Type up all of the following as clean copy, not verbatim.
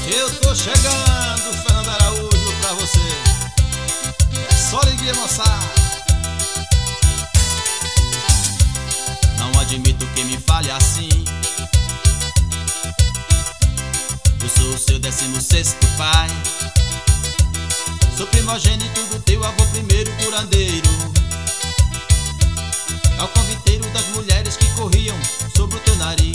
Eu tô chegando, Fernando Araújo, pra você. É só alegria, moçada. Não admito que me fale assim. Eu sou o seu 16º pai. Sou primogênito do teu avô, primeiro curandeiro. Ao conviteiro das mulheres que corriam sobre o teu nariz.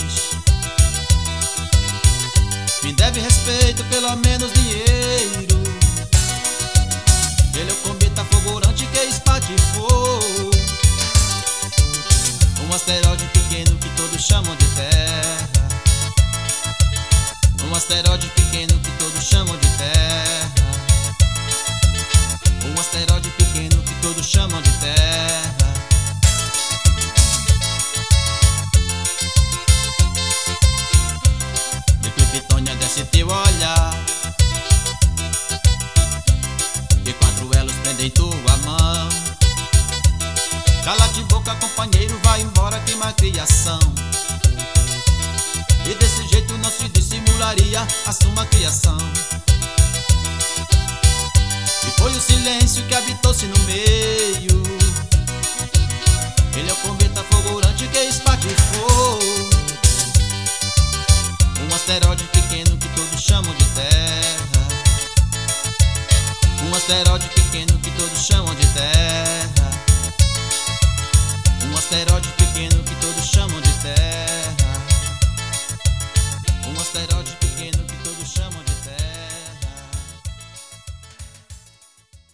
Me deve respeito, pelo menos dinheiro. Ele é o cometa fulgurante que espatifou um asteroide pequeno que todos chamam de Terra. Um asteroide pequeno que todos chamam de Terra. Um asteroide pequeno que todos chamam de Terra. De Kryptônia desce teu olhar, e 4 elos prendem tua mão. Cala de boca, companheiro, vai embora, queima a criação. E desse jeito não se dissimularia a sua criação. E foi o silêncio que habitou-se no meio. Ele é o cometa fulgurante que espatifou